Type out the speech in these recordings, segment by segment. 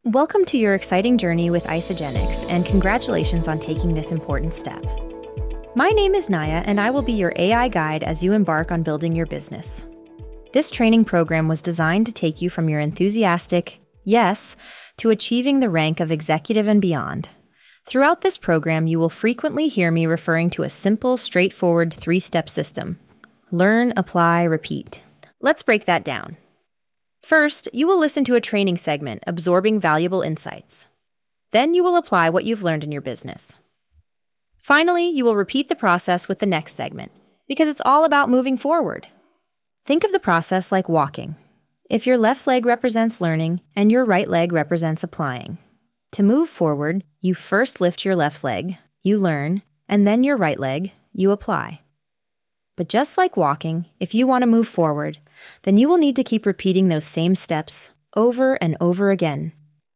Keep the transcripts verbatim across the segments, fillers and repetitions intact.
Welcome to your exciting journey with Isagenix, and congratulations on taking this important step. My name is Naya, and I will be your A I guide as you embark on building your business. This training program was designed to take you from your enthusiastic yes to achieving the rank of executive and beyond. Throughout this program, you will frequently hear me referring to a simple, straightforward three-step system. Learn, apply, repeat. Let's break that down. First, you will listen to a training segment, absorbing valuable insights. Then you will apply what you've learned in your business. Finally, you will repeat the process with the next segment, because it's all about moving forward. Think of the process like walking. If your left leg represents learning and your right leg represents applying. To move forward, you first lift your left leg, you learn, and then your right leg, you apply. But just like walking, if you want to move forward, then you will need to keep repeating those same steps over and over again.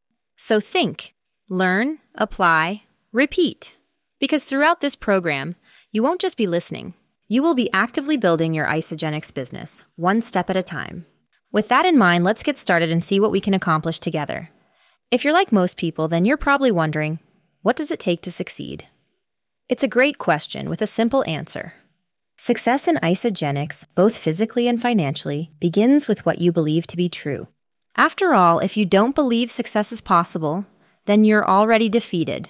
So think, learn, apply, repeat. Because throughout this program, you won't just be listening. You will be actively building your Isagenix business, one step at a time. With that in mind, let's get started and see what we can accomplish together. If you're like most people, then you're probably wondering, what does it take to succeed? It's a great question with a simple answer. Success in Isagenix, both physically and financially, begins with what you believe to be true. After all, if you don't believe success is possible, then you're already defeated.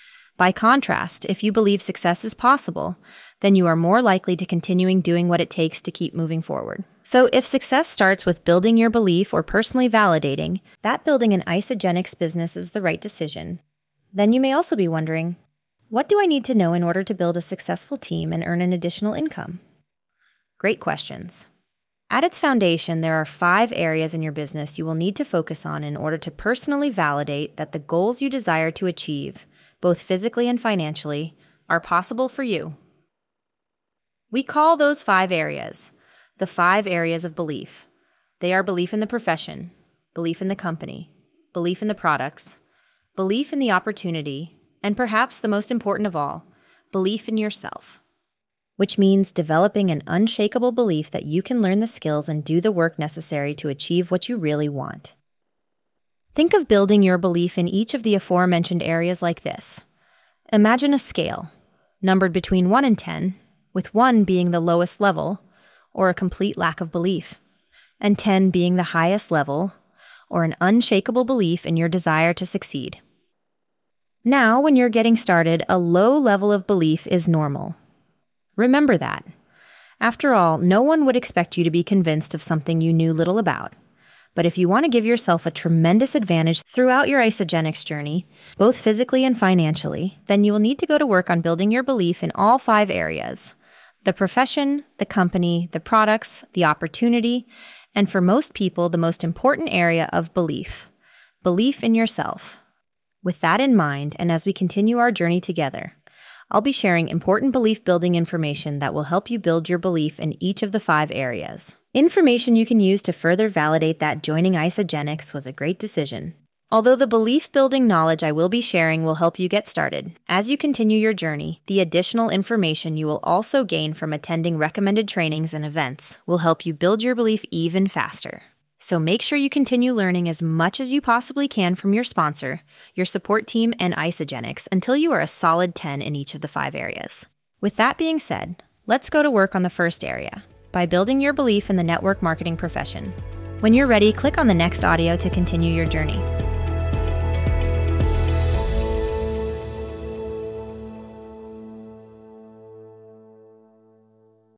By contrast, if you believe success is possible, then you are more likely to continuing doing what it takes to keep moving forward. So if success starts with building your belief or personally validating that building an Isagenix business is the right decision, then you may also be wondering, what do I need to know in order to build a successful team and earn an additional income? Great questions. At its foundation, there are five areas in your business you will need to focus on in order to personally validate that the goals you desire to achieve, both physically and financially, are possible for you. We call those five areas the five areas of belief. They are belief in the profession, belief in the company, belief in the products, belief in the opportunity, and perhaps the most important of all, belief in yourself, which means developing an unshakable belief that you can learn the skills and do the work necessary to achieve what you really want. Think of building your belief in each of the aforementioned areas like this. Imagine a scale, numbered between one and ten, with one being the lowest level, or a complete lack of belief, and ten being the highest level, or an unshakable belief in your desire to succeed. Now, when you're getting started, a low level of belief is normal. Remember that. After all, no one would expect you to be convinced of something you knew little about. But if you want to give yourself a tremendous advantage throughout your Isagenix journey, both physically and financially, then you will need to go to work on building your belief in all five areas: the profession, the company, the products, the opportunity, and for most people, the most important area of belief, belief in yourself. With that in mind, and as we continue our journey together, I'll be sharing important belief-building information that will help you build your belief in each of the five areas. Information you can use to further validate that joining Isagenix was a great decision. Although the belief-building knowledge I will be sharing will help you get started, as you continue your journey, the additional information you will also gain from attending recommended trainings and events will help you build your belief even faster. So make sure you continue learning as much as you possibly can from your sponsor, your support team, and Isagenix until you are a solid ten in each of the five areas. With that being said, let's go to work on the first area, by building your belief in the network marketing profession. When you're ready, click on the next audio to continue your journey.